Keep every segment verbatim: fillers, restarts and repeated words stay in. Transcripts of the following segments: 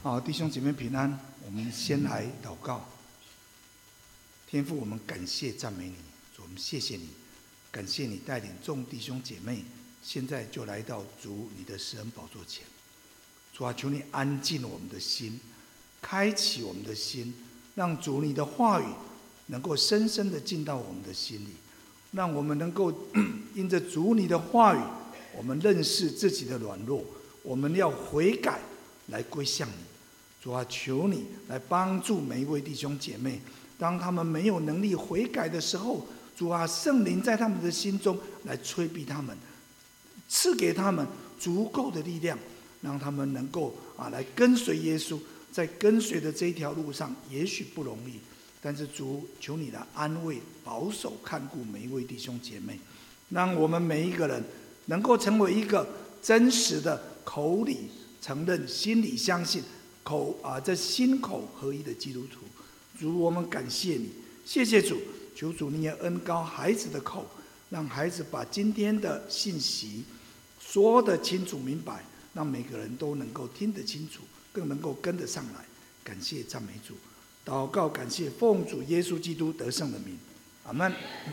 好，弟兄姐妹平安。我们先来祷告。天父，我们感谢赞美你，主，我们谢谢你，感谢你带领众弟兄姐妹，现在就来到主你的施恩宝座前。主啊，求你安静我们的心，开启我们的心，让主你的话语能够深深的进到我们的心里，让我们能够因着主你的话语，我们认识自己的软弱，我们要悔改来归向你。主啊，求你来帮助每一位弟兄姐妹，当他们没有能力悔改的时候，主啊，圣灵在他们的心中来催逼他们，赐给他们足够的力量，让他们能够啊来跟随耶稣。在跟随的这一条路上也许不容易，但是主，求你来安慰保守看顾每一位弟兄姐妹，让我们每一个人能够成为一个真实的口里承认心里相信口啊，这心口合一的基督徒。主，我们感谢你，谢谢主，求主你也恩膏孩子的口，让孩子把今天的信息说得清楚明白，让每个人都能够听得清楚，更能够跟得上来。感谢赞美主，祷告感谢奉主耶稣基督得胜的名，阿们。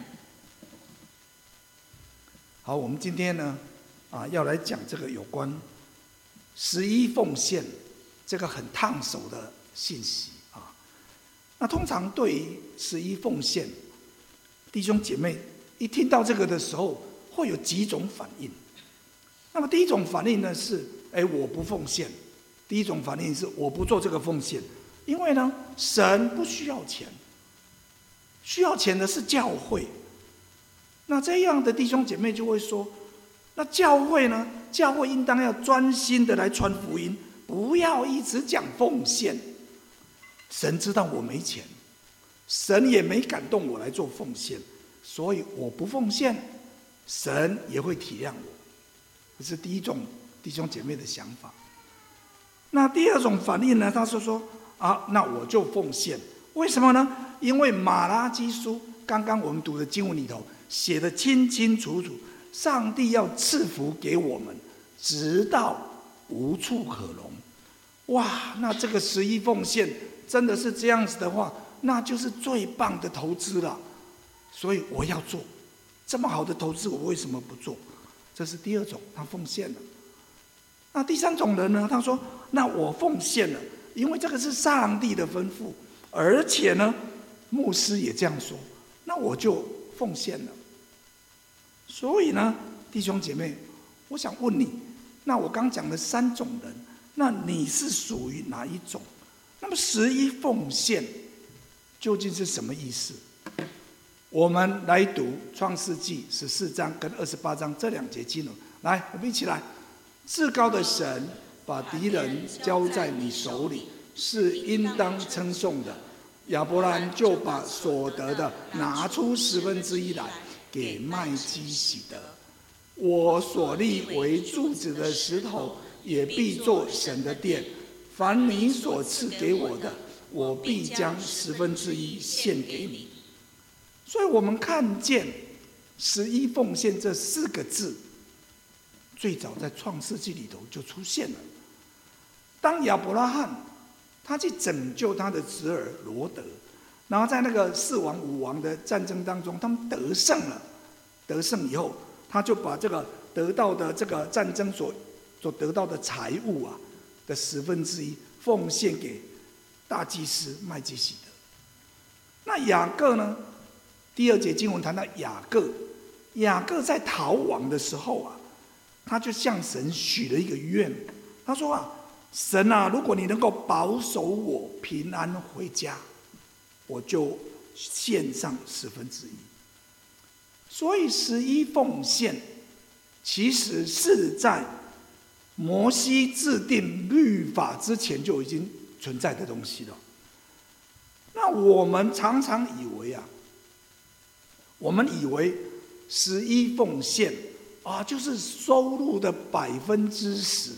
好，我们今天呢啊要来讲这个有关十一奉献这个很烫手的信息啊。那通常对于十一奉献，弟兄姐妹一听到这个的时候，会有几种反应。那么第一种反应呢是，哎，我不奉献。第一种反应是我不做这个奉献，因为呢，神不需要钱，需要钱的是教会。那这样的弟兄姐妹就会说，那教会呢？教会应当要专心的来传福音，不要一直讲奉献。神知道我没钱，神也没感动我来做奉献，所以我不奉献，神也会体谅我。这是第一种弟兄姐妹的想法。那第二种反应呢？他说说啊，那我就奉献。为什么呢？因为马拉基书刚刚我们读的经文里头写得清清楚楚，上帝要赐福给我们，直到无处可容。哇，那这个十一奉献真的是这样子的话，那就是最棒的投资了。所以我要做这么好的投资，我为什么不做？这是第二种，他奉献了。那第三种人呢？他说：“那我奉献了，因为这个是上帝的吩咐，而且呢，牧师也这样说，那我就奉献了。”所以呢，弟兄姐妹，我想问你，那我刚讲的三种人，那你是属于哪一种？那么十一奉献究竟是什么意思？我们来读创世纪十四章跟二十八章这两节经文，来，我们一起来。至高的神把敌人交在你手里，是应当称颂的。亚伯兰就把所得的拿出十分之一来，给麦基洗德。我所立为柱子的石头，也必作神的殿。凡你所赐给我的，我必将十分之一献给你。所以我们看见十一奉献这四个字，最早在创世纪里头就出现了。当亚伯拉罕他去拯救他的侄儿罗德，然后在那个四王五王的战争当中，他们得胜了。得胜以后，他就把这个得到的这个战争所所得到的财物啊的十分之一奉献给大祭司麦基洗德。那雅各呢？第二节经文谈到雅各，雅各在逃亡的时候啊，他就向神许了一个愿，他说啊，神啊，如果你能够保守我平安回家，我就献上十分之一。所以十一奉献其实是在摩西制定律法之前就已经存在的东西了。那我们常常以为啊，我们以为十一奉献啊，就是收入的百分之十，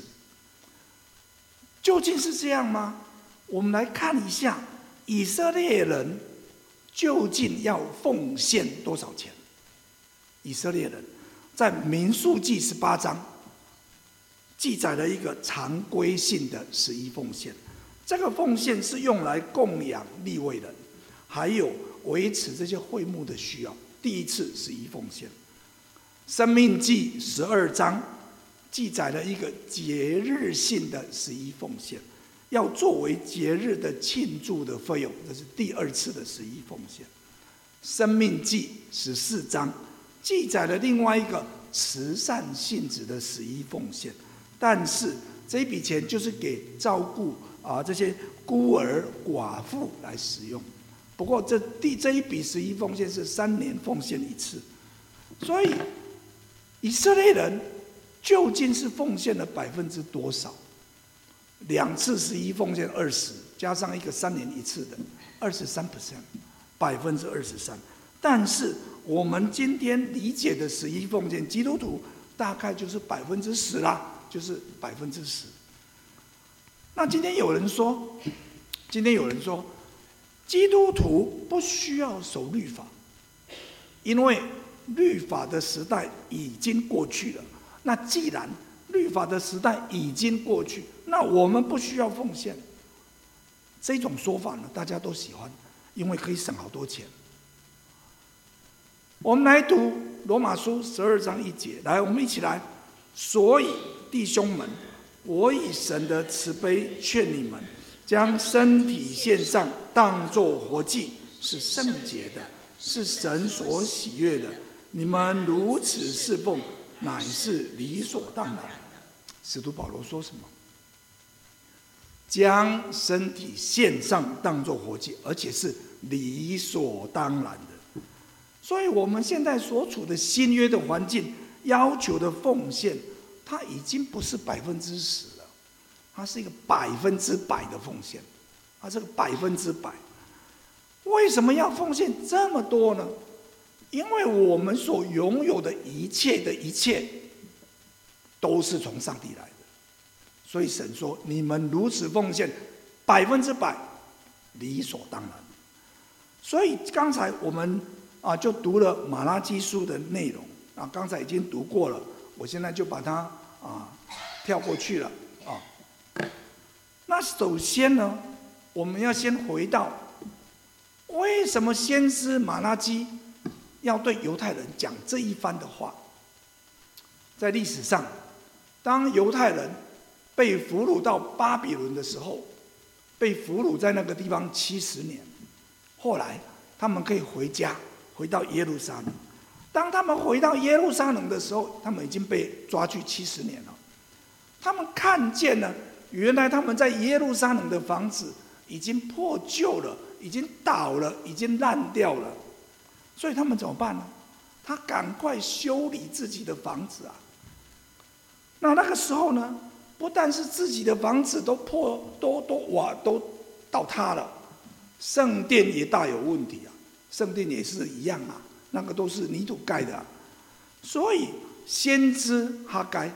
究竟是这样吗？我们来看一下以色列人究竟要奉献多少钱。以色列人在民数记十八章记载了一个常规性的十一奉献。 这个奉献是用来供养利未人，还有维持这些会幕的需要。第一次十一奉献，申命记十二章记载了一个节日性的十一奉献，要作为节日的庆祝的费用，这是第二次的十一奉献。申命记十四章记载了另外一个慈善性质的十一奉献，但是这一笔钱就是给照顾啊这些孤儿寡妇来使用。不过这第这一笔十一奉献是三年奉献一次，所以以色列人究竟是奉献了百分之多少？两次十一奉献二十，加上一个三年一次的二十三 percent， 百分之二十三。但是我们今天理解的十一奉献，基督徒大概就是百分之十啦，就是百分之十。那今天有人说，今天有人说，基督徒不需要守律法，因为律法的时代已经过去了。那既然律法的时代已经过去，那我们不需要奉献。这种说法呢，大家都喜欢，因为可以省好多钱。我们来读罗马书十二章一节，来，我们一起来。所以弟兄们，我以神的慈悲劝你们，将身体献上，当作活祭，是圣洁的，是神所喜悦的。你们如此侍奉，乃是理所当然。使徒保罗说什么？将身体献上，当作活祭，而且是理所当然的。所以我们现在所处的新约的环境要求的奉献，它已经不是百分之十了，它是一个百分之百的奉献，它是个百分之百。为什么要奉献这么多呢？因为我们所拥有的一切的一切，都是从上帝来的。所以神说：“你们如此奉献，百分之百，理所当然。”所以刚才我们啊，就读了马拉基书的内容啊，刚才已经读过了，我现在就把它啊跳过去了啊。那首先呢，我们要先回到为什么先知马拉基要对犹太人讲这一番的话。在历史上，当犹太人被俘虏到巴比伦的时候，被俘虏在那个地方七十年，后来他们可以回家。回到耶路撒冷，当他们回到耶路撒冷的时候，他们已经被抓去七十年了。他们看见了，原来他们在耶路撒冷的房子已经破旧了，已经倒了，已经烂掉了。所以他们怎么办呢？他赶快修理自己的房子啊。那那个时候呢，不但是自己的房子都破，都都瓦都倒塌了，圣殿也大有问题啊。圣殿也是一样啊，那个都是泥土盖的啊。所以先知哈该，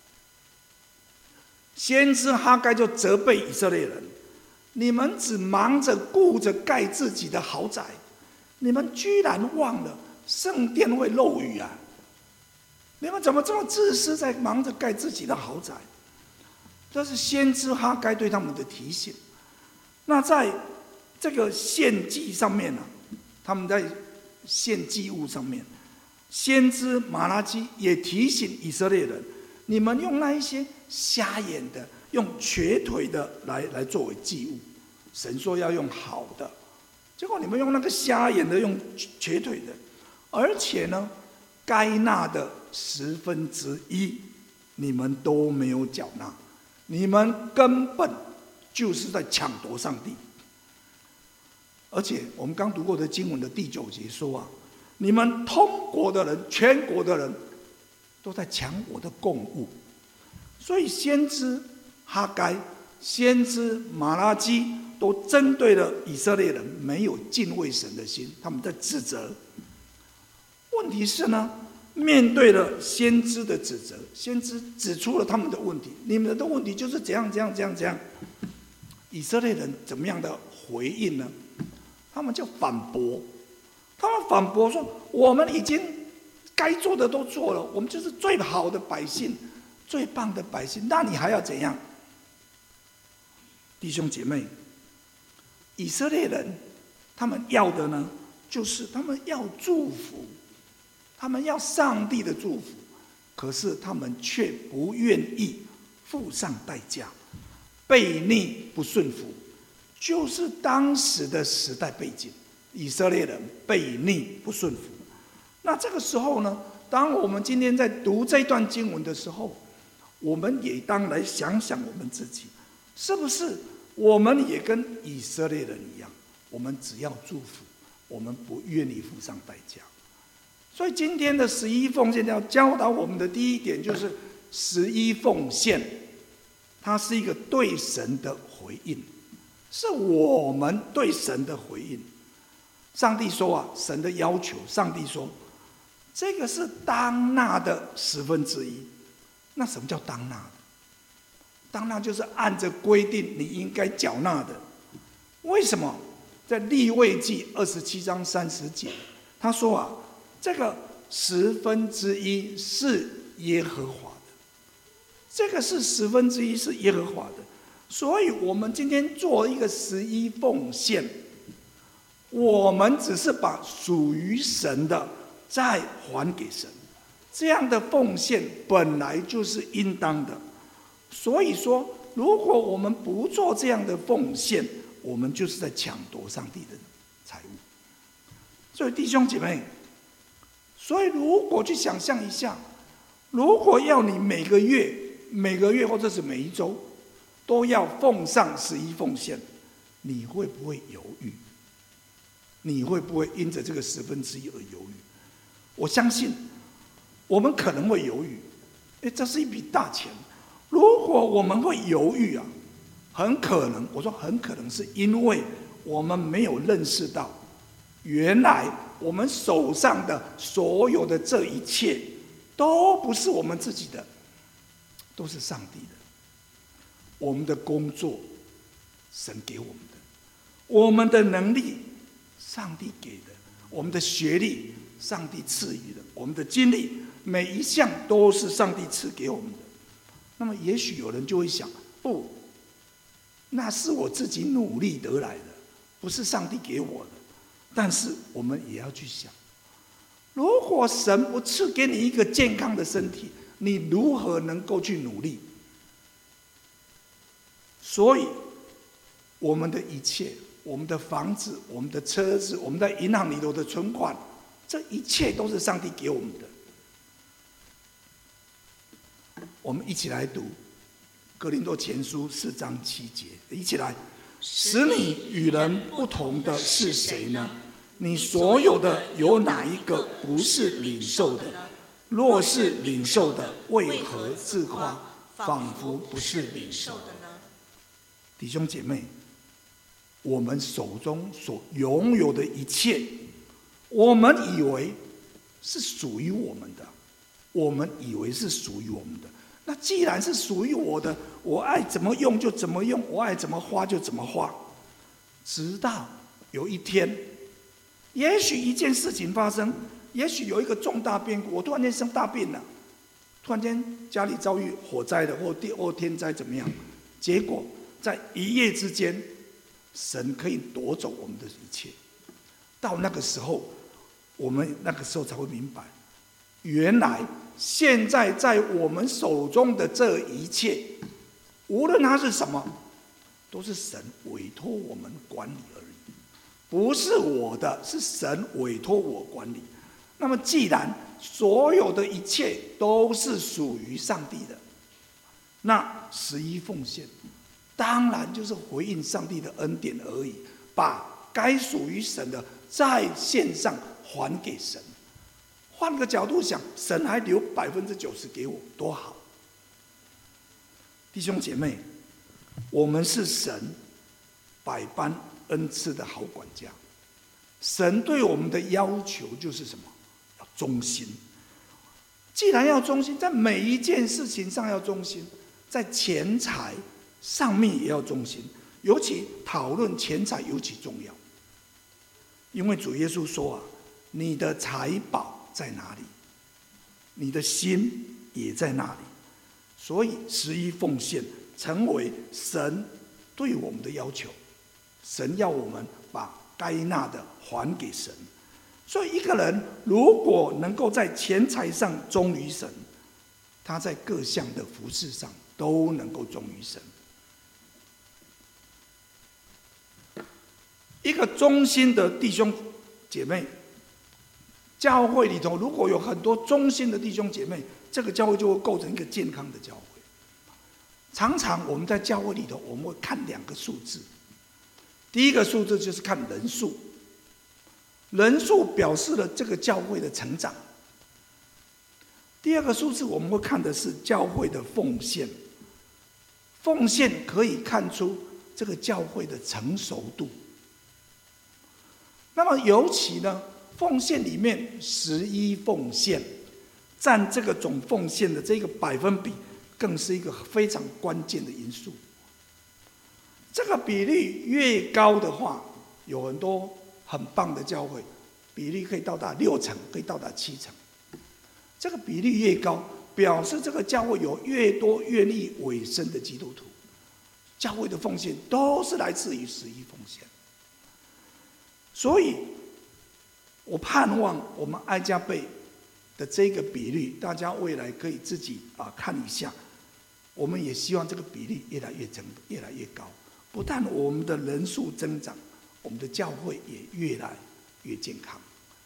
先知哈该就责备以色列人：你们只忙着顾着盖自己的豪宅，你们居然忘了圣殿会漏雨啊！你们怎么这么自私，在忙着盖自己的豪宅？这是先知哈该对他们的提醒。那在这个献祭上面呢、啊？他们在献祭物上面，先知马拉基也提醒以色列人：你们用那一些瞎眼的、用瘸腿的来来作为祭物，神说要用好的，结果你们用那个瞎眼的、用瘸腿的，而且呢，该纳的十分之一，你们都没有缴纳，你们根本就是在抢夺上帝。而且我们刚读过的经文的第九节说啊，你们通国的人、全国的人都在抢我的供物。所以先知哈该、先知马拉基都针对了以色列人没有敬畏神的心，他们在指责。问题是呢，面对了先知的指责，先知指出了他们的问题，你们的问题就是怎样怎样怎样怎样。以色列人怎么样的回应呢？他们就反驳，他们反驳说：我们已经该做的都做了，我们就是最好的百姓，最棒的百姓，那你还要怎样？ 弟兄姐妹，以色列人他们要的呢，就是他们要祝福，他们要上帝的祝福，可是他们却不愿意付上代价，悖逆不顺服，就是当时的时代背景。以色列人悖逆不顺服。那这个时候呢，当我们今天在读这段经文的时候，我们也当来想想我们自己，是不是我们也跟以色列人一样，我们只要祝福，我们不愿意付上代价。所以今天的十一奉献要教导我们的第一点，就是十一奉献它是一个对神的回应，是我们对神的回应。上帝说啊，神的要求，上帝说这个是当纳的十分之一。那什么叫当纳的？当纳就是按着规定你应该缴纳的。为什么？在利未记二十七章三十节，他说啊，这个十分之一是耶和华的，这个是十分之一是耶和华的。所以我们今天做一个十一奉献，我们只是把属于神的再还给神。这样的奉献本来就是应当的，所以说，如果我们不做这样的奉献，我们就是在抢夺上帝的财物。所以弟兄姐妹，所以如果去想象一下，如果要你每个月、每个月或者是每一周都要奉上十一奉献，你会不会犹豫？你会不会因着这个十分之一而犹豫？我相信我们可能会犹豫，哎，这是一笔大钱。如果我们会犹豫啊，很可能，我说很可能是因为我们没有认识到，原来我们手上的所有的这一切都不是我们自己的，都是上帝的。我们的工作，神给我们的；我们的能力，上帝给的；我们的学历，上帝赐予的；我们的经历，每一项都是上帝赐给我们的。那么也许有人就会想，不，那是我自己努力得来的，不是上帝给我的。但是我们也要去想，如果神不赐给你一个健康的身体，你如何能够去努力？所以我们的一切，我们的房子，我们的车子，我们在银行里头的存款，这一切都是上帝给我们的。我们一起来读哥林多前书四章七节，一起来。使你与人不同的是谁呢？你所有的有哪一个不是领受的？若是领受的，为何自夸，仿佛不是领受的呢？弟兄姐妹，我们手中所拥有的一切，我们以为是属于我们的，我们以为是属于我们的。那既然是属于我的，我爱怎么用就怎么用，我爱怎么花就怎么花。直到有一天，也许一件事情发生，也许有一个重大变故，我突然间生大病了，突然间家里遭遇火灾了，或地或天灾怎么样？结果在一夜之间，神可以夺走我们的一切。到那个时候，我们那个时候才会明白，原来现在在我们手中的这一切，无论它是什么，都是神委托我们管理而已，不是我的，是神委托我管理。那么既然所有的一切都是属于上帝的，那十一奉献当然就是回应上帝的恩典而已，把该属于神的在线上还给神。换个角度想，神还留百分之九十给我，多好！弟兄姐妹，我们是神百般恩赐的好管家。神对我们的要求就是什么？要忠心。既然要忠心，在每一件事情上要忠心，在钱财上面也要忠心，尤其讨论钱财尤其重要。因为主耶稣说啊，你的财宝在哪里，你的心也在那里。所以十一奉献成为神对我们的要求，神要我们把该纳的还给神。所以一个人如果能够在钱财上忠于神，他在各项的服事上都能够忠于神。一个忠心的弟兄姐妹，教会里头如果有很多忠心的弟兄姐妹，这个教会就会构成一个健康的教会。常常我们在教会里头，我们会看两个数字。第一个数字就是看人数，人数表示了这个教会的成长。第二个数字我们会看的是教会的奉献，奉献可以看出这个教会的成熟度。那么尤其呢，奉献里面十一奉献占这个总奉献的这个百分比，更是一个非常关键的因素。这个比例越高的话，有很多很棒的教会，比例可以到达六成，可以到达七成。这个比例越高，表示这个教会有越多愿意委身的基督徒。教会的奉献都是来自于十一奉献。所以我盼望我们爱家贝的这个比率，大家未来可以自己啊看一下。我们也希望这个比例越来越增，越来越高。不但我们的人数增长，我们的教会也越来越健康。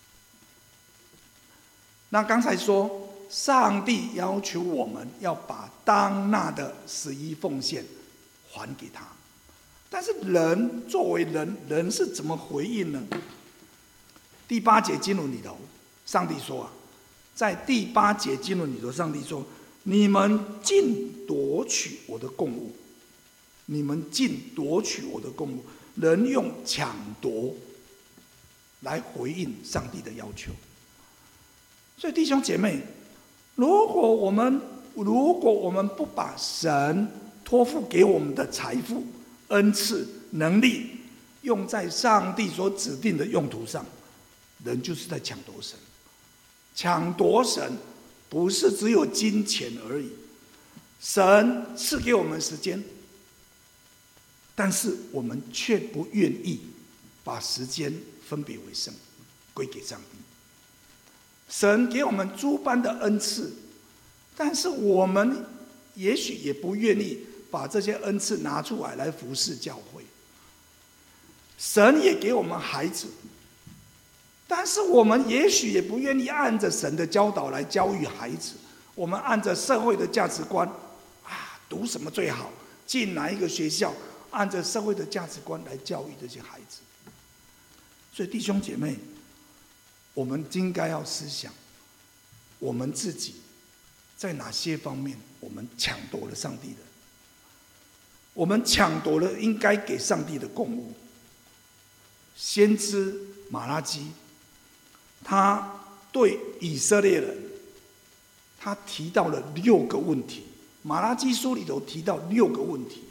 那刚才说，上帝要求我们要把当纳的十一奉献还给他，但是人作为人，人是怎么回应呢？第八节经文里头，上帝说啊，在第八节经文里头，上帝说：“你们尽夺取我的供物，你们尽夺取我的供物。”人用抢夺来回应上帝的要求。所以弟兄姐妹，如果我们如果我们不把神托付给我们的财富、恩赐、能力用在上帝所指定的用途上，人就是在抢夺神。抢夺神不是只有金钱而已，神赐给我们时间，但是我们却不愿意把时间分别为圣，归给上帝。神给我们诸般的恩赐，但是我们也许也不愿意把这些恩赐拿出来来服侍教会。神也给我们孩子，但是我们也许也不愿意按着神的教导来教育孩子。我们按着社会的价值观啊，读什么最好，进哪一个学校，按着社会的价值观来教育这些孩子。所以弟兄姐妹，我们应该要思想，我们自己在哪些方面我们抢夺了上帝的，我们抢夺了应该给上帝的供物。先知马拉基，他对以色列人，他提到了六个问题。马拉基书里头提到六个问题，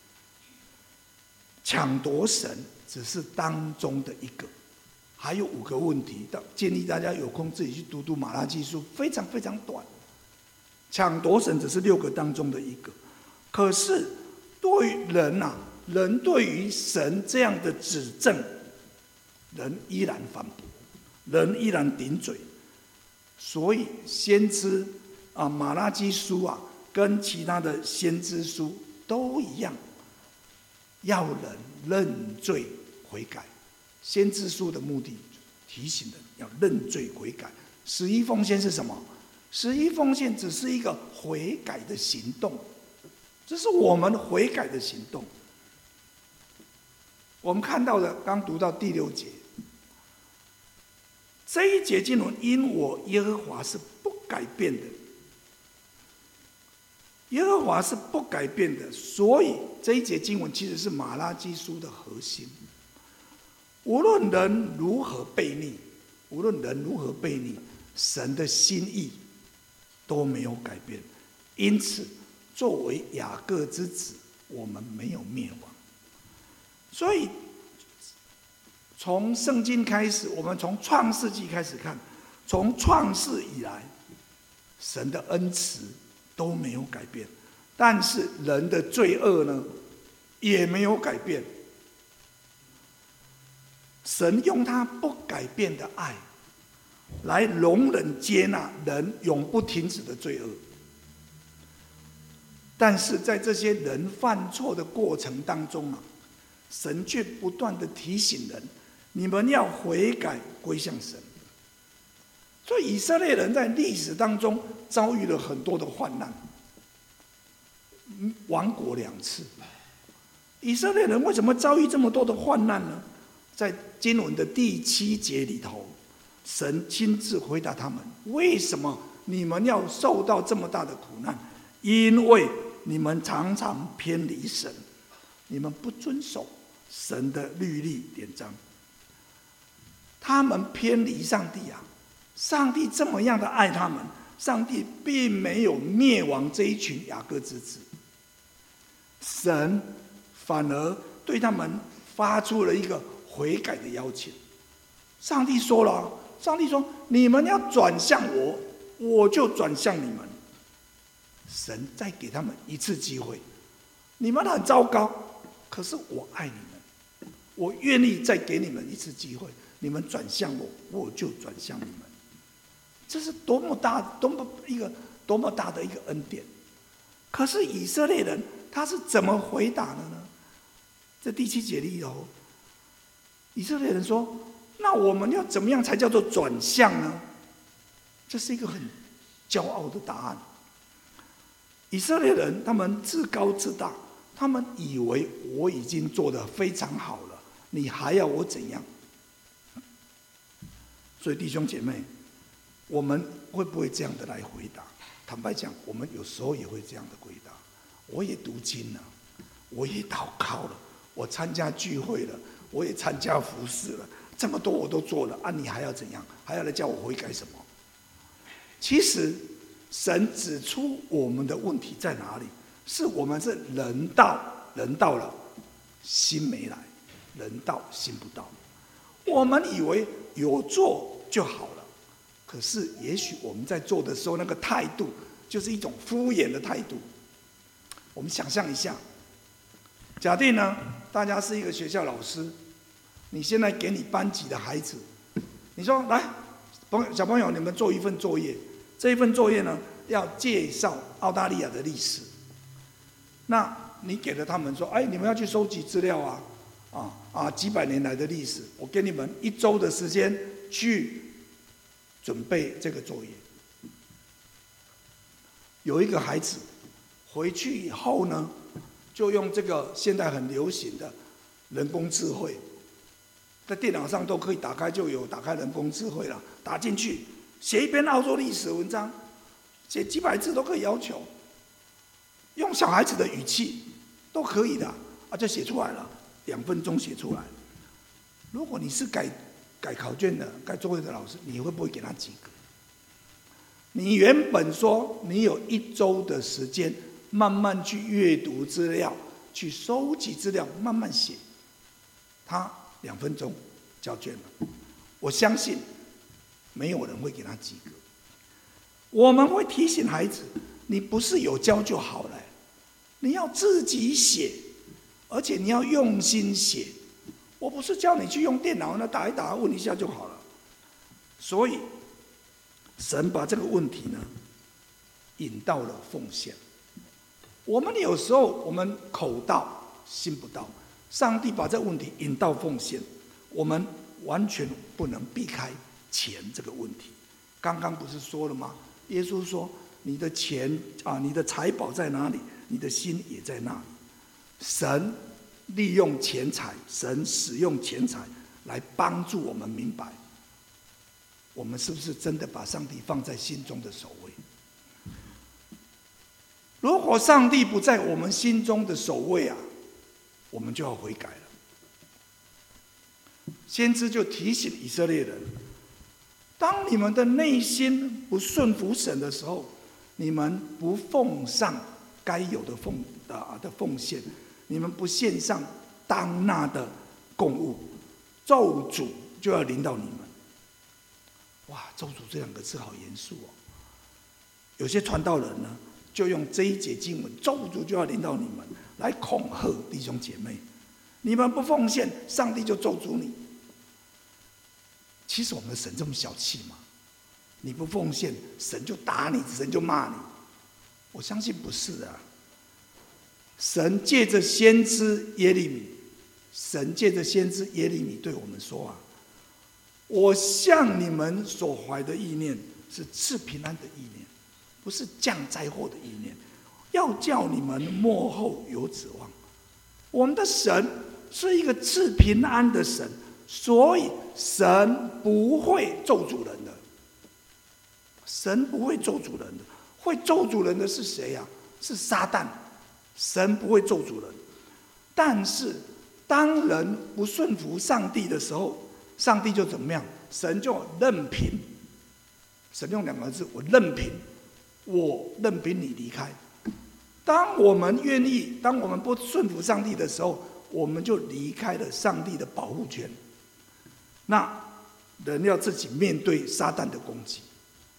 抢夺神只是当中的一个，还有五个问题，建议大家有空自己去读读马拉基书，非常非常短。抢夺神只是六个当中的一个，可是对于人啊，人对于神这样的指正，人依然反驳，人依然顶嘴。所以先知啊，马拉基书啊，跟其他的先知书都一样，要人认罪悔改。先知书的目的提醒人要认罪悔改。十一奉献是什么？十一奉献只是一个悔改的行动，这是我们悔改的行动。我们看到的，刚读到第六节，这一节经文，因我耶和华是不改变的，耶和华是不改变的，所以这一节经文其实是马拉基书的核心。无论人如何悖逆，无论人如何悖逆，神的心意都没有改变。因此，作为雅各之子，我们没有灭亡。所以，从圣经开始，我们从创世纪开始看，从创世以来，神的恩慈都没有改变。但是人的罪恶呢， 也没有改变。神用他不改变的爱，来容忍接纳人永不停止的罪恶。但是在这些人犯错的过程当中啊，神却不断的提醒人：你们要悔改归向神。所以以色列人在历史当中遭遇了很多的患难，亡国两次。以色列人为什么遭遇这么多的患难呢？在经文的第七节里头，神亲自回答他们：为什么你们要受到这么大的苦难？因为你们常常偏离神，你们不遵守神的律例典章。他们偏离上帝啊！上帝这么样的爱他们，上帝并没有灭亡这一群雅各之子，神反而对他们发出了一个悔改的邀请。上帝说了，上帝说：你们要转向我，我就转向你们。神再给他们一次机会，你们很糟糕，可是我爱你们，我愿意再给你们一次机会，你们转向我，我就转向你们。这是多么大、多么一个多么大的一个恩典！可是以色列人他是怎么回答的呢？这第七节里头，以色列人说：那我们要怎么样才叫做转向呢？这是一个很骄傲的答案。以色列人他们自高自大，他们以为我已经做得非常好了，你还要我怎样？所以弟兄姐妹，我们会不会这样的来回答？坦白讲，我们有时候也会这样的回答。我也读经了，我也祷告了，我参加聚会了，我也参加服事了，这么多我都做了啊！你还要怎样？还要来叫我悔改什么？其实神指出我们的问题在哪里？是我们是人到人到了，心没来；人到心不到。我们以为有做就好了，可是也许我们在做的时候，那个态度就是一种敷衍的态度。我们想象一下，假定呢，大家是一个学校老师，你现在给你班级的孩子，你说来，小朋友，你们做一份作业，这一份作业呢，要介绍澳大利亚的历史。那你给了他们说，哎，你们要去收集资料啊，啊啊，几百年来的历史，我给你们一周的时间去准备这个作业。有一个孩子回去以后呢，就用这个现在很流行的人工智慧，在电脑上都可以打开，就有打开人工智慧了，打进去写一篇澳洲历史文章，写几百字都可以要求，用小孩子的语气都可以的啊，就写出来了，两分钟写出来。如果你是改改考卷的、改作业的老师，你会不会给他及格？你原本说你有一周的时间，慢慢去阅读资料，去收集资料，慢慢写，他两分钟交卷了，我相信没有人会给他及格。我们会提醒孩子，你不是有教就好了，你要自己写，而且你要用心写。我不是叫你去用电脑那打一打问一下就好了。所以神把这个问题呢引到了奉献。我们有时候我们口到心不到，上帝把这个问题引到奉献，我们完全不能避开钱这个问题。刚刚不是说了吗？耶稣说：“你的钱啊，你的财宝在哪里，你的心也在那里。”神利用钱财，神使用钱财来帮助我们明白，我们是不是真的把上帝放在心中的首位？如果上帝不在我们心中的首位啊，我们就要悔改了。先知就提醒以色列人，当你们的内心不顺服神的时候，你们不奉上该有的奉啊的奉献，你们不献上当纳的供物，咒诅就要临到你们。哇，咒诅这两个字好严肃哦。有些传道人呢，就用这一节经文，咒诅就要临到你们， 来恐吓弟兄姐妹：你们不奉献，上帝就咒诅你。其实我们的神这么小气吗？你不奉献，神就打你，神就骂你？我相信不是啊。神借着先知耶利米，神借着先知耶利米对我们说啊：我向你们所怀的意念是赐平安的意念，不是降灾祸的意念，要叫你们末后有指望。我们的神是一个赐平安的神，所以神不会咒诅人的。神不会咒诅人的，会咒诅人的是谁呀、啊？是撒旦。神不会咒诅人，但是当人不顺服上帝的时候，上帝就怎么样？神就任凭。神用两个字：我任凭，我任凭你离开。当我们愿意，当我们不顺服上帝的时候，我们就离开了上帝的保护权。那人要自己面对撒旦的攻击。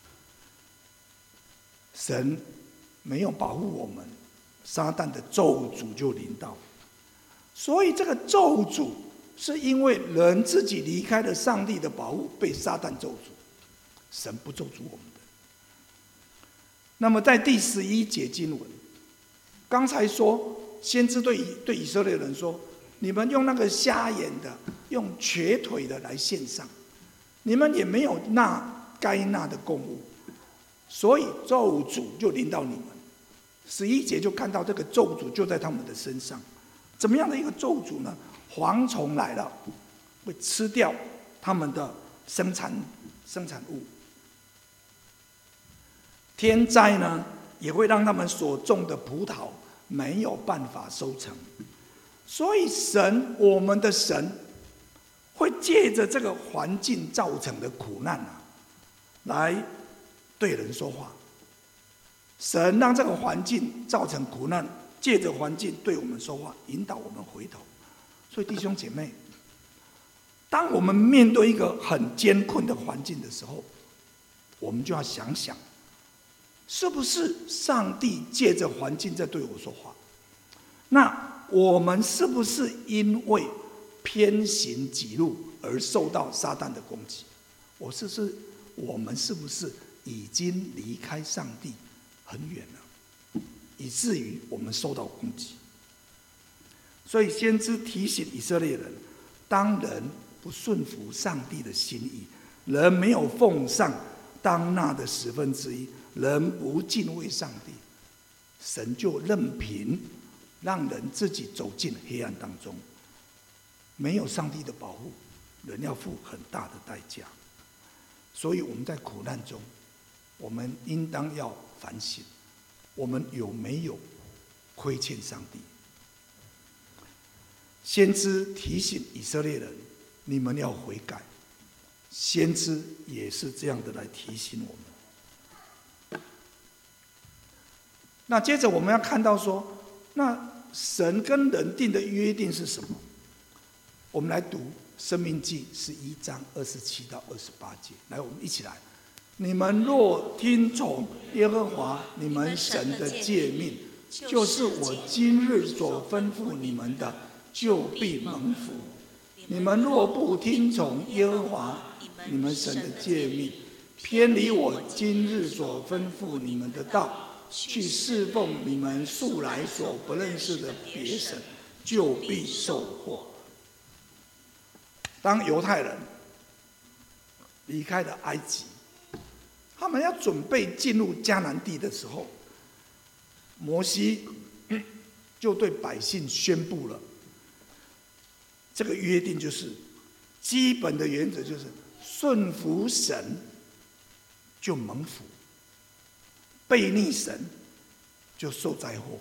神没有保护我们，撒旦的咒诅就临到。所以这个咒诅是因为人自己离开了上帝的保护，被撒旦咒诅。神不咒诅我们的。那么在第十一节经文，刚才说先知对对以色列人说：你们用那个瞎眼的、用瘸腿的来献上，你们也没有纳该纳的供物，所以咒诅就临到你们。十一节就看到这个咒诅就在他们的身上。怎么样的一个咒诅呢？蝗虫来了，会吃掉他们的生产生产物。天灾呢，也会让他们所种的葡萄没有办法收成。所以神，我们的神，会借着这个环境造成的苦难啊，来对人说话。神让这个环境造成苦难，借着环境对我们说话，引导我们回头。所以弟兄姐妹，当我们面对一个很艰困的环境的时候，我们就要想想，是不是上帝借着环境在对我说话？那我们是不是因为偏行己路而受到撒旦的攻击？我是是，我们是不是已经离开上帝很远了，以至于我们受到攻击？所以先知提醒以色列人：当人不顺服上帝的心意，人没有奉上当纳的十分之一，人不敬畏上帝，神就任凭让人自己走进黑暗当中。没有上帝的保护，人要付很大的代价。所以我们在苦难中，我们应当要反省，我们有没有亏欠上帝？先知提醒以色列人：你们要悔改。先知也是这样的来提醒我们。那接着我们要看到说，那神跟人定的约定是什么？我们来读《申命记》十一章二十七到二十八节。来，我们一起来。你们若听从耶和华你们神的诫命，就是我今日所吩咐你们的，就必蒙福。你们若不听从耶和华你们神的诫命，偏离我今日所吩咐你们的道，去侍奉你们素来所不认识的别神，就必受祸。当犹太人离开了埃及，他们要准备进入迦南地的时候，摩西就对百姓宣布了这个约定，就是基本的原则，就是顺服神就蒙福，悖逆神就受灾祸。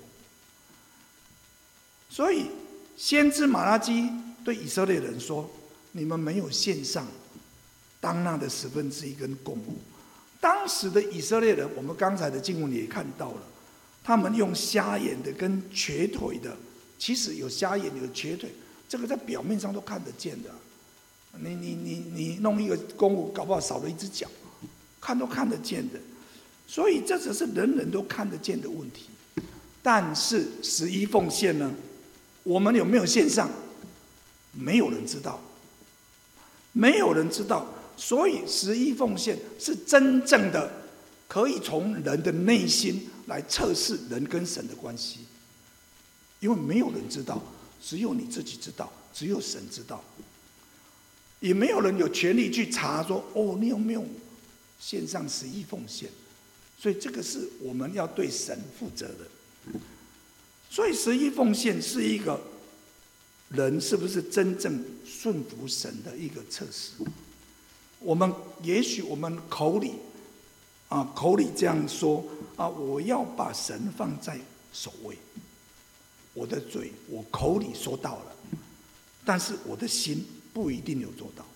所以先知马拉基对以色列人说：你们没有献上当纳的十分之一跟供物。当时的以色列人，我们刚才的经文也看到了，他们用瞎眼的跟瘸腿的，其实有瞎眼有瘸腿，这个在表面上都看得见的。你你你你弄一个供物，搞不好少了一只脚，看都看得见的。所以这只是人人都看得见的问题。 但是十一奉献呢，我们有没有献上？没有人知道，没有人知道。所以十一奉献是真正的可以从人的内心来测试人跟神的关系，因为没有人知道，只有你自己知道，只有神知道，也没有人有权利去查说，哦，你有没有献上十一奉献？所以这个是我们要对神负责的。所以十一奉献是一个人是不是真正顺服神的一个测试。我们也许我们口里啊口里这样说啊，我要把神放在首位，我的嘴我口里说到了，但是我的心不一定有做到。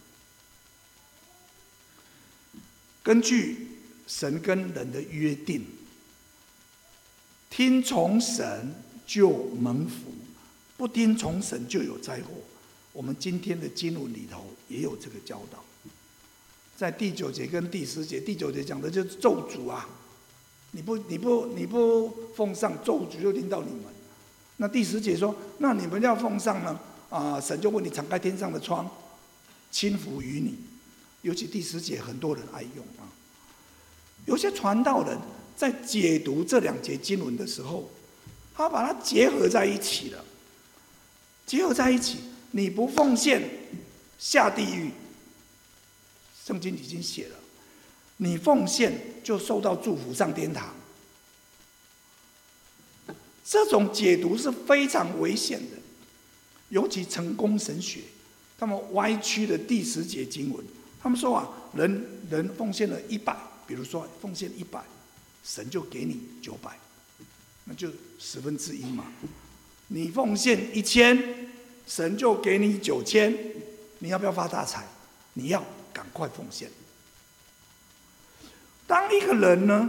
根据神跟人的约定，听从神就蒙福，不听从神就有灾祸。我们今天的经文里头也有这个教导，在第九节跟第十节。第九节讲的就是咒诅啊，你不你不你不奉上，咒诅就临到你们。那第十节说，那你们要奉上呢？啊、呃，神就为你敞开天上的窗，倾福于你。尤其第十节很多人爱用啊。有些传道人在解读这两节经文的时候，他把它结合在一起了。结合在一起，你不奉献下地狱，圣经已经写了；你奉献就受到祝福上天堂。这种解读是非常危险的，尤其成功神学，他们歪曲了第十节经文。他们说啊，人人奉献了一百，比如说奉献一百，神就给你九百，那就十分之一嘛。你奉献一千，神就给你九千。你要不要发大财？你要赶快奉献。当一个人呢，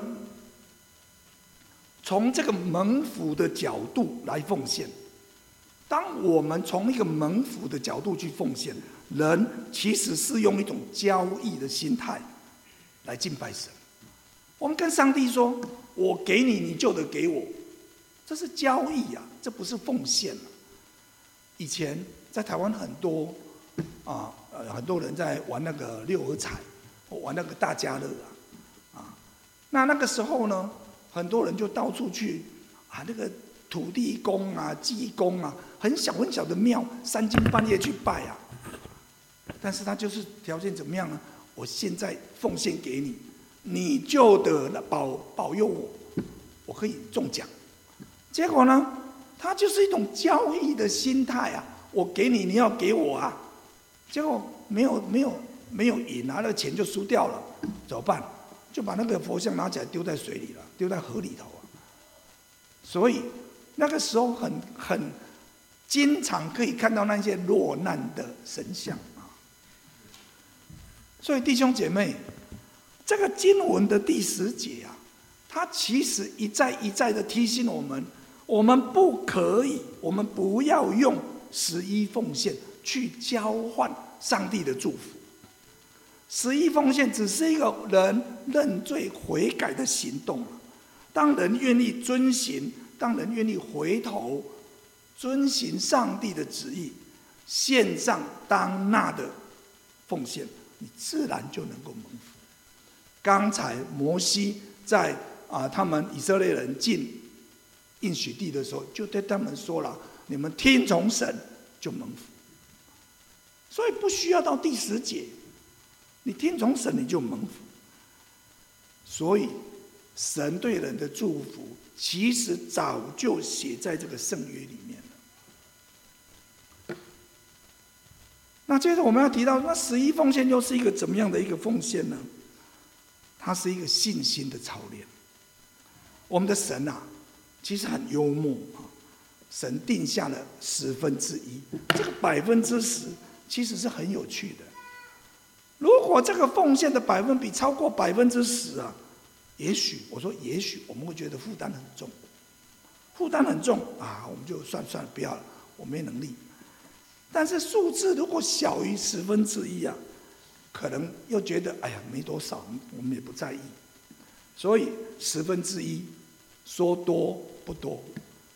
从这个蒙福的角度来奉献，当我们从一个蒙福的角度去奉献，人其实是用一种交易的心态来敬拜神。我们跟上帝说，我给你，你就得给我，这是交易啊，这不是奉献啊。以前在台湾很多啊，呃，很多人在玩那个六合彩，或玩那个大家乐啊，啊，那那个时候呢，很多人就到处去啊，那个土地公啊、济公啊，很小很小的庙，三更半夜去拜啊。但是他就是条件怎么样呢？我现在奉献给你，你就得保保佑我，我可以中奖。结果呢，他就是一种交易的心态啊，我给你，你要给我啊。结果没有没有没有赢啊，那个钱就输掉了，怎么办？就把那个佛像拿起来丢在水里了，丢在河里头啊。所以那个时候很很经常可以看到那些落难的神像啊。所以弟兄姐妹，这个经文的第十节啊，它其实一再一再的提醒我们，我们不可以，我们不要用十一奉献去交换上帝的祝福。十一奉献只是一个人认罪悔改的行动。当人愿意遵行，当人愿意回头遵行上帝的旨意，献上当纳的奉献，你自然就能够蒙福。刚才摩西在啊，他们以色列人进应许地的时候，就对他们说了：你们听从神就蒙福。所以不需要到第十节，你听从神你就蒙福。所以神对人的祝福，其实早就写在这个圣约里面了。那接着我们要提到，那十一奉献又是一个怎么样的一个奉献呢？它是一个信心的操练。我们的神啊，其实很幽默啊，神定下了十分之一，这个百分之十其实是很有趣的。如果这个奉献的百分比超过百分之十啊，也许我说也许我们会觉得负担很重，负担很重啊，我们就算算了，不要了，我没能力。但是数字如果小于十分之一啊，可能又觉得哎呀没多少，我们也不在意。所以十分之一说多不多，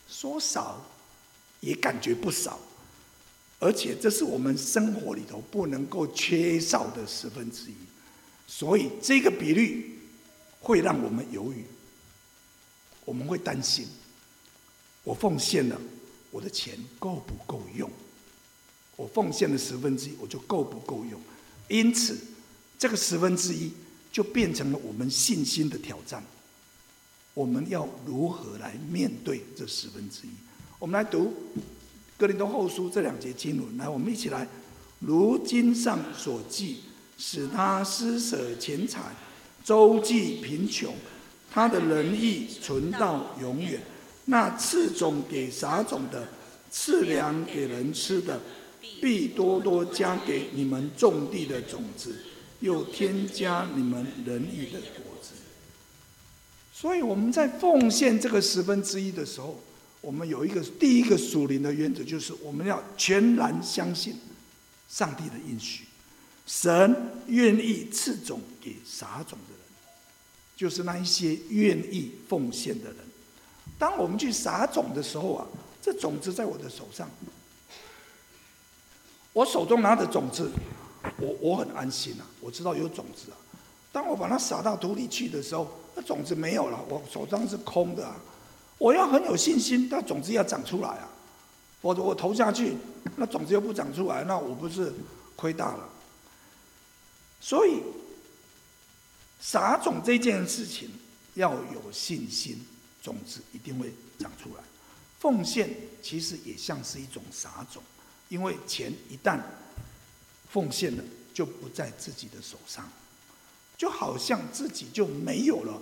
说少也感觉不少，而且这是我们生活里头不能够缺少的十分之一，所以这个比率会让我们犹豫，我们会担心，我奉献了，我的钱够不够用？我奉献了十分之一，我就够不够用？因此，这个十分之一就变成了我们信心的挑战。我们要如何来面对这十分之一？我们来读哥林多后书这两节经文，来，我们一起来。如经上所记，使他施舍钱财，周济贫穷，他的仁义存到永远。那赐种给撒种的，赐粮给人吃的，必多多加给你们种地的种子，又添加你们仁义的果子。所以我们在奉献这个十分之一的时候，我们有一个第一个属灵的原则，就是我们要全然相信上帝的应许，神愿意赐种给撒种的人，就是那一些愿意奉献的人。当我们去撒种的时候啊，这种子在我的手上，我手中拿着种子，我我很安心啊，我知道有种子啊。当我把它撒到土里去的时候，那种子没有了，我手上是空的啊。我要很有信心，那种子要长出来啊。否则我投下去，那种子又不长出来，那我不是亏大了？所以撒种这件事情要有信心，种子一定会长出来。奉献其实也像是一种撒种，因为钱一旦奉献了，就不在自己的手上，就好像自己就没有了。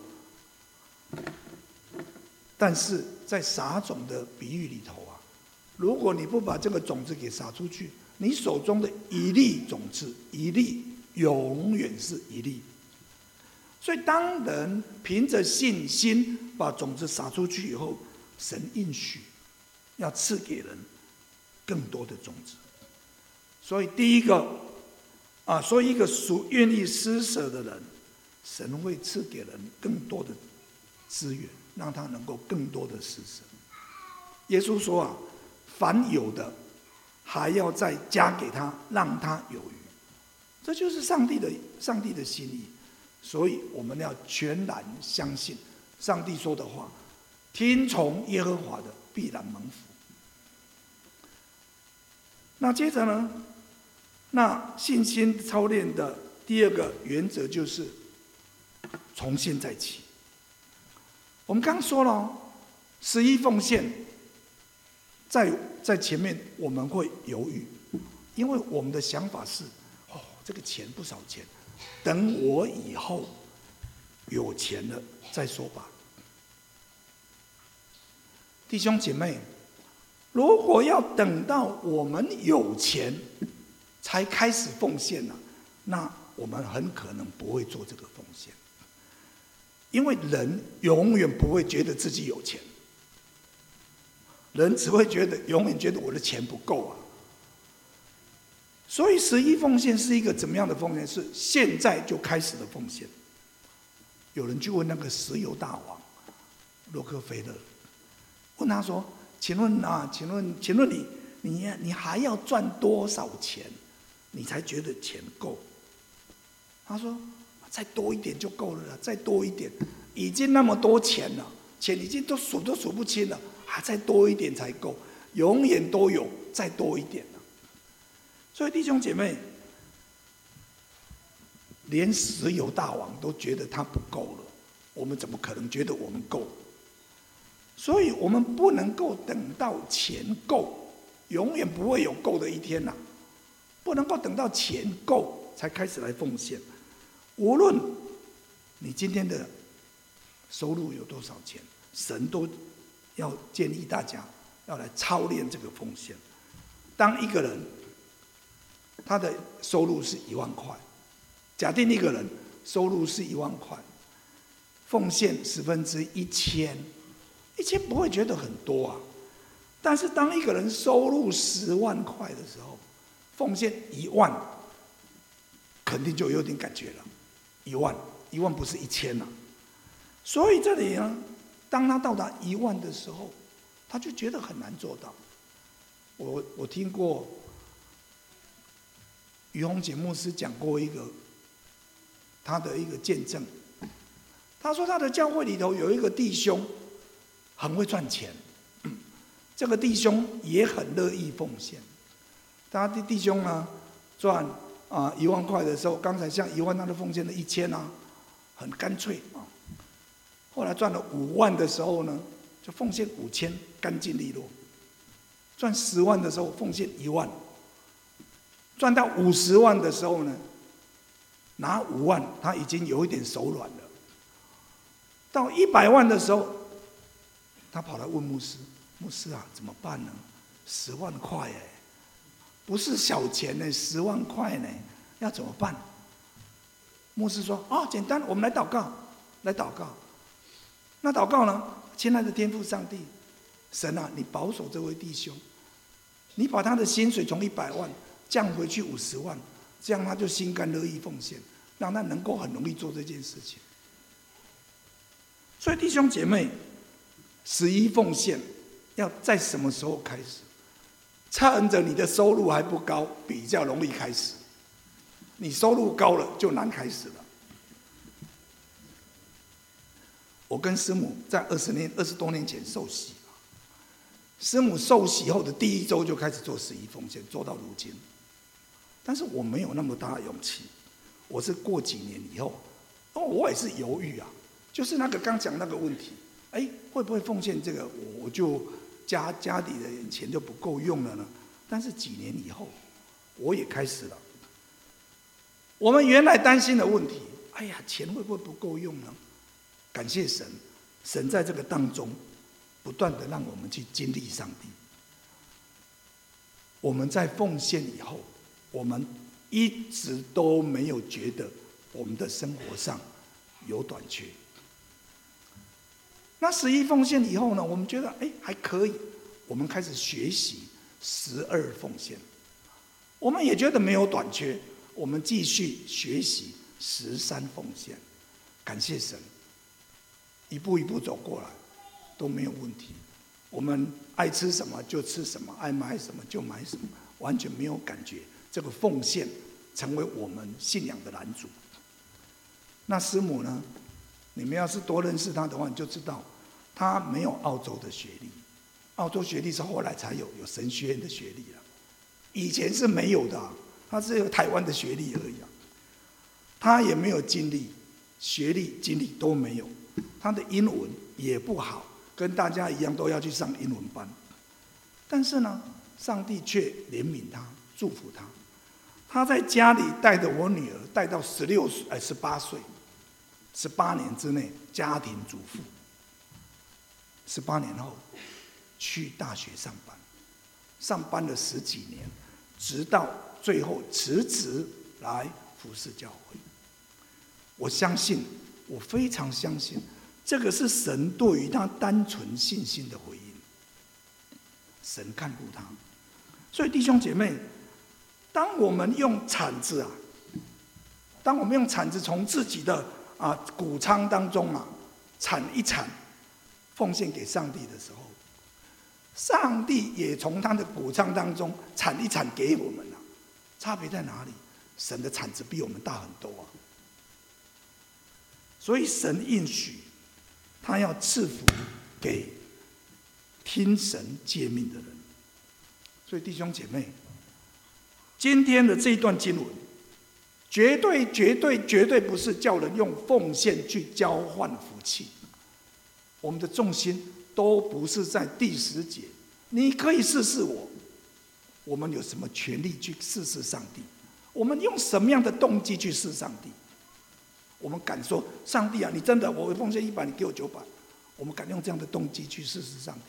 但是在撒种的比喻里头啊，如果你不把这个种子给撒出去，你手中的一粒种子，一粒永远是一粒。所以当人凭着信心把种子撒出去以后，神应许要赐给人更多的种子。所以第一个啊，所以一个属愿意施舍的人，神会赐给人更多的资源，让他能够更多的施舍。耶稣说啊，凡有的还要再加给他，让他有余。这就是上帝的上帝的心意。所以我们要全然相信上帝说的话，听从耶和华的，必然蒙福。那接着呢，那信心操练的第二个原则就是从现在起。我们刚说了，十一奉献，在在前面我们会犹豫，因为我们的想法是，哦，这个钱不少钱，等我以后有钱了再说吧。弟兄姐妹，如果要等到我们有钱才开始奉献呢，那我们很可能不会做这个奉献。因为人永远不会觉得自己有钱，人只会觉得永远觉得我的钱不够啊。所以十一奉献是一个怎么样的奉献？是现在就开始的奉献。有人去问那个石油大王洛克菲勒，问他说：“请问啊，请问，请问你，你你还要赚多少钱，你才觉得钱够？”他说：“再多一点就够了，再多一点，已经那么多钱了，钱已经都数都数不清了，还再多一点才够，永远都有，再多一点了。”所以弟兄姐妹，连石油大王都觉得他不够了，我们怎么可能觉得我们够？所以我们不能够等到钱够，永远不会有够的一天呐！不能够等到钱够才开始来奉献。无论你今天的收入有多少钱，神都要建议大家要来操练这个奉献。当一个人他的收入是一万块，假定一个人收入是一万块，奉献十分之一千，一千不会觉得很多啊。但是当一个人收入十万块的时候，奉献一万，肯定就有点感觉了。一万，一万不是一千啊。所以这里呢，当他到达一万的时候， 他就觉得很难做到。我我听过于洪杰牧师讲过一个他的一个见证，他说他的教会里头有一个弟兄很会赚钱，这个弟兄也很乐意奉献。他的弟兄呢赚啊一万块的时候，刚才像一万他的奉献了一千啊，很干脆啊。后来赚了五万的时候呢，就奉献五千，干净利落。赚十万的时候奉献一万，赚到五十万的时候呢，拿五万他已经有一点手软了。到一百万的时候，他跑来问牧师：“牧师啊，怎么办呢？十万块哎，不是小钱呢，十万块呢，要怎么办？”牧师说：“哦，简单，我们来祷告，来祷告。那祷告呢？亲爱的天父上帝，神啊，你保守这位弟兄，你把他的薪水从一百万降回去五十万，这样他就心甘乐意奉献，让他能够很容易做这件事情。所以弟兄姐妹，十一奉献要在什么时候开始？趁着你的收入还不高，比较容易开始；你收入高了，就难开始了。我跟师母在二十年、二十多年前受洗，师母受洗后的第一周就开始做十一奉献，做到如今。但是我没有那么大的勇气，我是过几年以后，哦，我也是犹豫啊，就是那个刚讲那个问题，哎，会不会奉献这个，我就家家里的钱就不够用了呢？但是几年以后，我也开始了。我们原来担心的问题，哎呀，钱会不会不够用呢？感谢神，神在这个当中不断的让我们去经历上帝。我们在奉献以后，我们一直都没有觉得我们的生活上有短缺。那十一奉献以后呢，我们觉得哎还可以，我们开始学习十二奉献，我们也觉得没有短缺，我们继续学习十三奉献。感谢神，一步一步走过来都没有问题。我们爱吃什么就吃什么，爱买什么就买什么，完全没有感觉这个奉献成为我们信仰的拦阻。那师母呢？你们要是多认识她的话，你就知道她没有澳洲的学历，澳洲学历是后来才有，有神学院的学历了，以前是没有的啊，她只有台湾的学历而已啊。她也没有经历，学历、经历都没有，她的英文也不好，跟大家一样都要去上英文班。但是呢，上帝却怜悯她，祝福她。她在家里带着我女儿，带到十六岁，哎，十八岁。十八年之内，家庭主妇。十八年后，去大学上班，上班了十几年，直到最后辞职来服侍教会。我相信，我非常相信，这个是神对于他单纯信心的回应。神看顾他，所以弟兄姐妹，当我们用铲子啊，当我们用铲子从自己的啊，谷仓当中啊，铲一铲，奉献给上帝的时候，上帝也从他的谷仓当中铲一铲给我们了。差别在哪里？神的铲子比我们大很多啊。所以神应许，他要赐福给听神诫命的人。所以弟兄姐妹，今天的这一段经文，绝对、绝对、绝对不是叫人用奉献去交换福气。我们的重心都不是在第十节。你可以试试我，我们有什么权利去试试上帝？我们用什么样的动机去试上帝？我们敢说上帝啊，你真的我奉献一百，你给我九百？我们敢用这样的动机去试试上帝？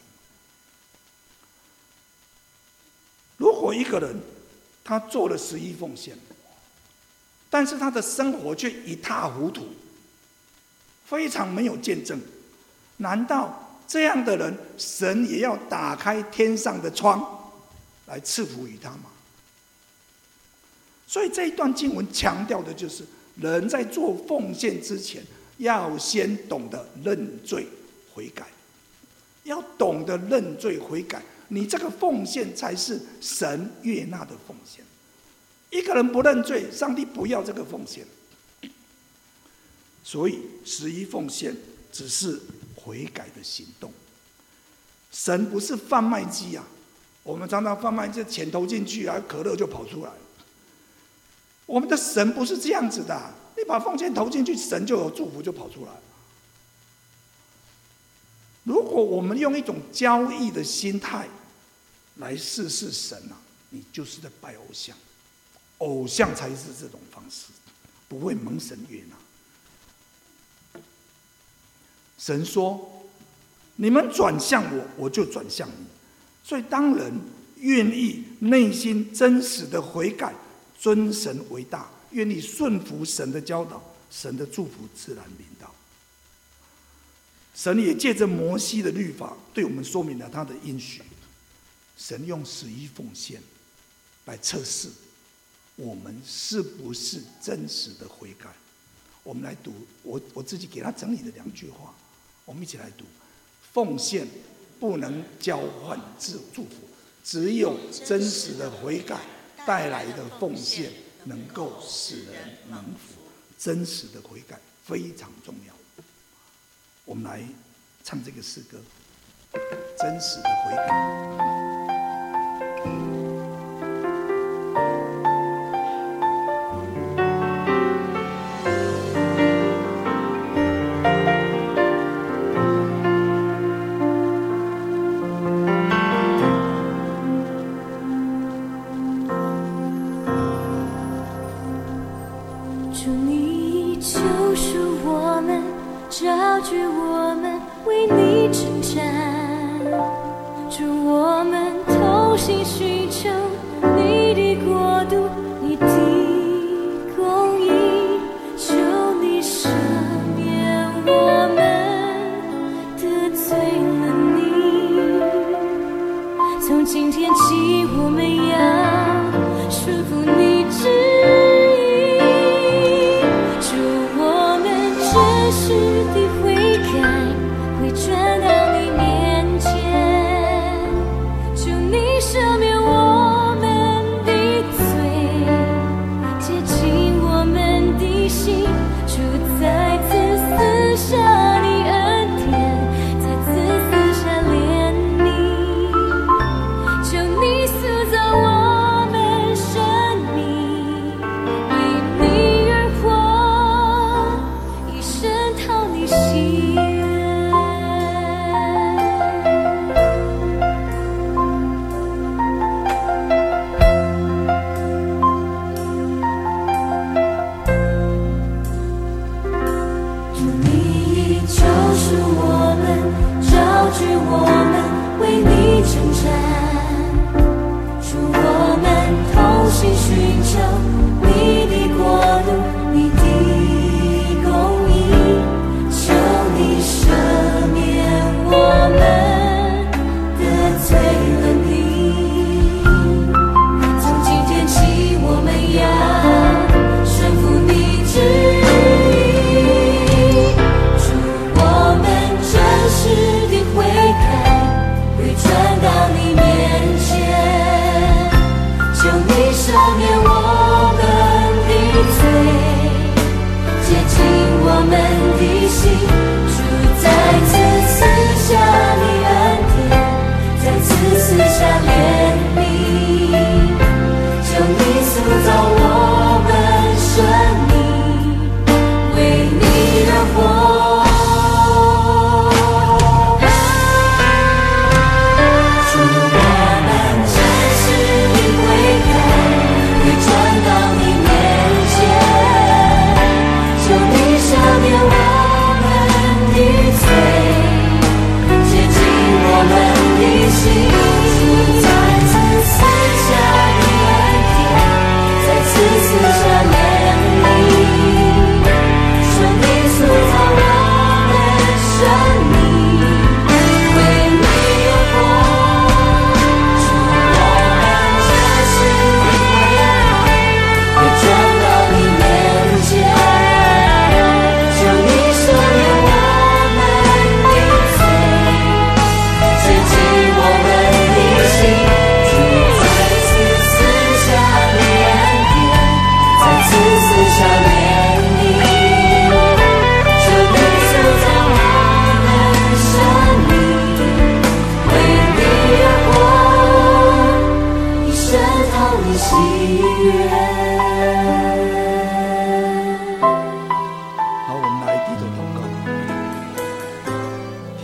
如果一个人他做了十一奉献，但是他的生活却一塌糊涂，非常没有见证。难道这样的人，神也要打开天上的窗来赐福于他吗？所以这一段经文强调的就是，人在做奉献之前，要先懂得认罪悔改。 要懂得认罪悔改，你这个奉献才是神悦纳的奉献。一个人不认罪，上帝不要这个奉献。所以十一奉献只是悔改的行动。神不是贩卖机啊，我们常常贩卖这钱投进去啊，可乐就跑出来。我们的神不是这样子的，你把奉献投进去，神就有祝福就跑出来。如果我们用一种交易的心态来试试神啊，你就是在拜偶像，偶像才是这种方式，不会蒙神悦纳。神说：“你们转向我，我就转向你。”所以，当人愿意内心真实的悔改，尊神为大，愿意顺服神的教导，神的祝福自然临到。神也借着摩西的律法，对我们说明了他的应许。神用十一奉献来测试我们是不是真实的悔改。我们来读，我我自己给他整理的两句话，我们一起来读：奉献不能交换祝福，只有真实的悔改带来的奉献能够使人蒙福。真实的悔改非常重要。我们来唱这个诗歌，真实的悔改。 主你救赎我们，招聚我们，为你征战。主我们同心寻求你的国度，你的公义，求你赦免我们得罪了你。从今天起，我们要顺服你旨意。真实的悔改会转到你面前，求你赦免我们的罪，洁净我们的心。主再次赐下你恩典，再次赐下怜悯，求你塑造我们生命。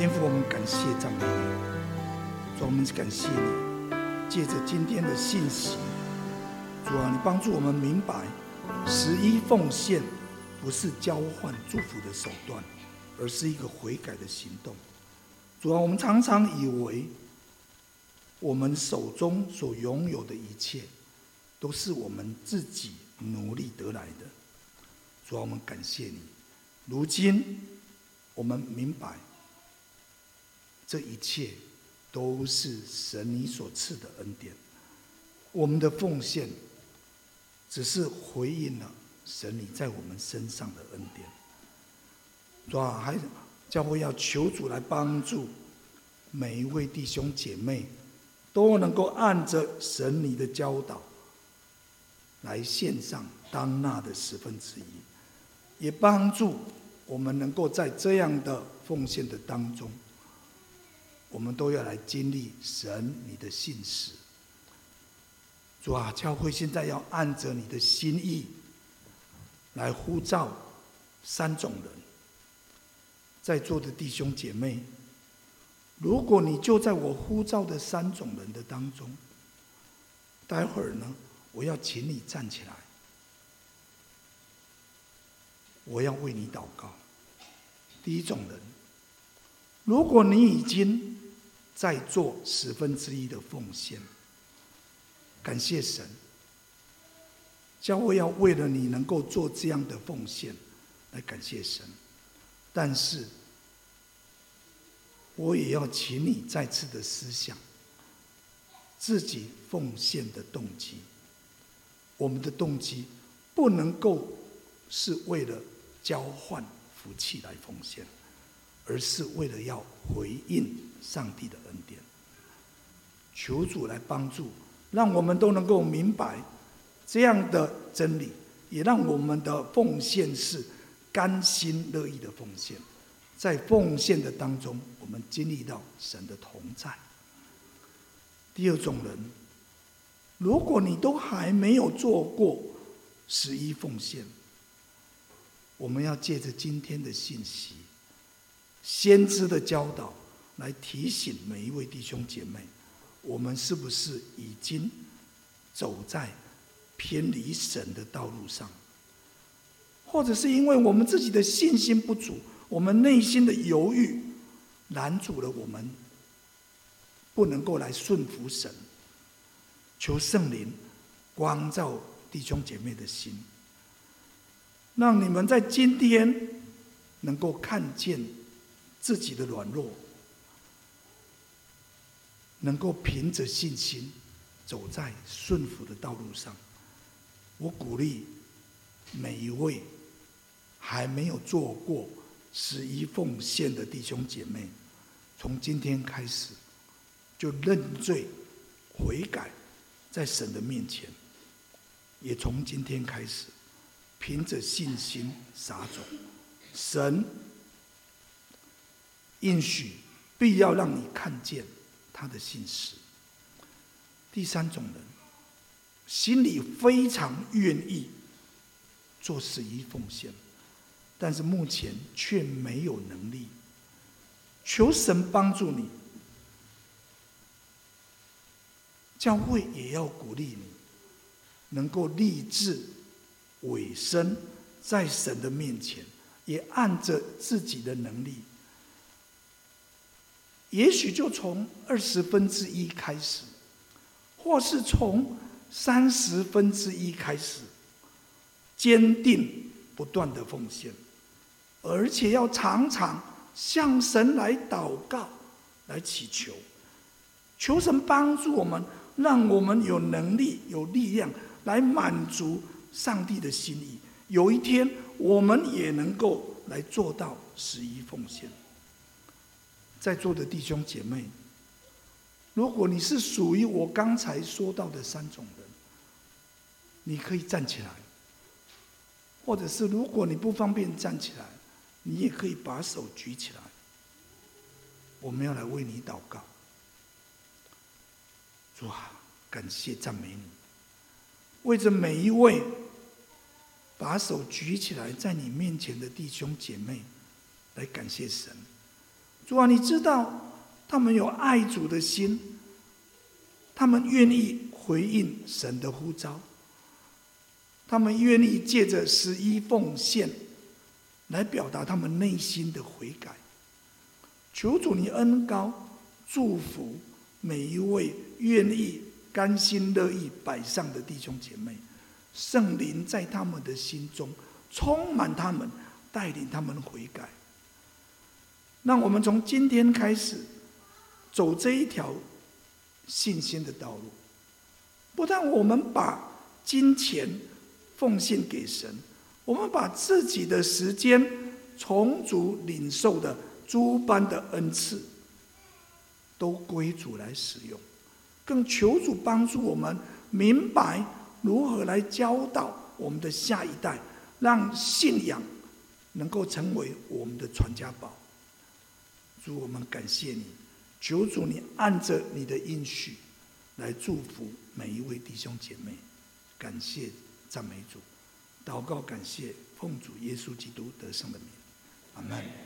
天父，我们感谢赞美你，主啊，我们感谢你，借着今天的信息，主啊，你帮助我们明白，十一奉献不是交换祝福的手段，而是一个悔改的行动。主啊，我们常常以为我们手中所拥有的一切都是我们自己努力得来的。主啊，我们感谢你，如今我们明白这一切都是神你所赐的恩典，我们的奉献只是回应了神你在我们身上的恩典。主啊，还教会要求主来帮助每一位弟兄姐妹，都能够按着神你的教导来献上当纳的十分之一，也帮助我们能够在这样的奉献的当中，我们都要来经历神你的信实。主啊，教会现在要按着你的心意来呼召三种人。在座的弟兄姐妹，如果你就在我呼召的三种人的当中，待会儿呢，我要请你站起来，我要为你祷告。第一种人，如果你已经在做十分之一的奉献，感谢神，教会要为了你能够做这样的奉献来感谢神。但是我也要请你再次的思想自己奉献的动机。我们的动机不能够是为了交换福气来奉献，而是为了要回应上帝的恩典。求主来帮助，让我们都能够明白这样的真理，也让我们的奉献是甘心乐意的奉献。在奉献的当中，我们经历到神的同在。第二种人，如果你都还没有做过十一奉献，我们要借着今天的信息、先知的教导来提醒每一位弟兄姐妹，我们是不是已经走在偏离神的道路上，或者是因为我们自己的信心不足，我们内心的犹豫拦阻了我们不能够来顺服神。求圣灵光照弟兄姐妹的心，让你们在今天能够看见自己的软弱，能够凭着信心走在顺服的道路上。我鼓励每一位还没有做过十一奉献的弟兄姐妹，从今天开始就认罪悔改，在神的面前，也从今天开始凭着信心撒种。神应许必要让你看见他的信实。第三种人，心里非常愿意做十一奉献，但是目前却没有能力，求神帮助你。教会也要鼓励你，能够立志委身在神的面前，也按着自己的能力，也许就从二十分之一开始，或是从三十分之一开始，坚定不断的奉献，而且要常常向神来祷告，来祈求，求神帮助我们，让我们有能力、有力量来满足上帝的心意。有一天，我们也能够来做到十一奉献。在座的弟兄姐妹，如果你是属于我刚才说到的三种人，你可以站起来，或者是如果你不方便站起来，你也可以把手举起来。我们要来为你祷告。主啊，感谢赞美你，为着每一位把手举起来在你面前的弟兄姐妹来感谢神。 主啊，你知道他们有爱主的心，他们愿意回应神的呼召，他们愿意借着十一奉献来表达他们内心的悔改。求主你恩膏祝福每一位愿意甘心乐意摆上的弟兄姐妹，圣灵在他们的心中充满他们，带领他们悔改。让我们从今天开始走这一条信心的道路，不但我们把金钱奉献给神，我们把自己的时间从主领受的诸般的恩赐都归主来使用，更求主帮助我们明白如何来教导我们的下一代，让信仰能够成为我们的传家宝。主，我们感谢你，求主你按着你的应许来祝福每一位弟兄姐妹。感谢赞美主，祷告感谢，奉主耶稣基督得胜的名，阿们。